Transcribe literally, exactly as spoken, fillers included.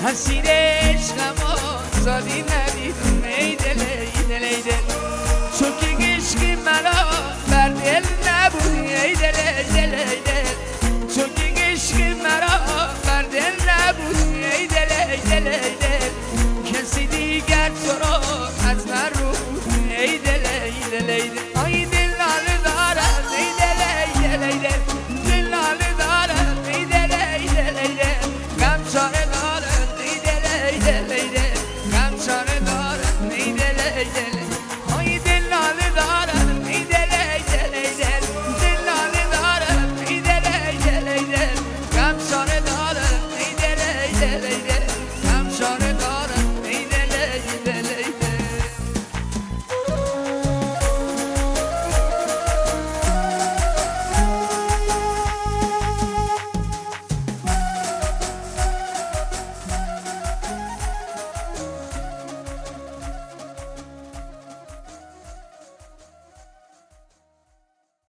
اسیر عشقم زادی ندیدم ای دل ای دل ای دل تو که عشقی مرا بر دل نبودی ای دل ای دل ای دل تو که عشقی مرا بر دل نبودی ای دل ای دل ای دل کسی دیگر تو را از من رو بودی ای دل ای دل ای دل آی دل لاله دارم ای دل ای دل ای دل دل لاله دارم ای دل ای دل ای دل غم چاره دارم ای دل ای دل ای دل غم چاره دارم ای دل ای دل